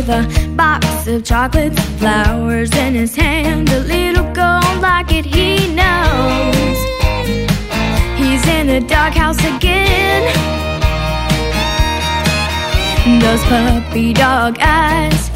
with a box of chocolates, flowers in his hand. A little girl like it, he knows. He's in the doghouse again. Those puppy dog eyes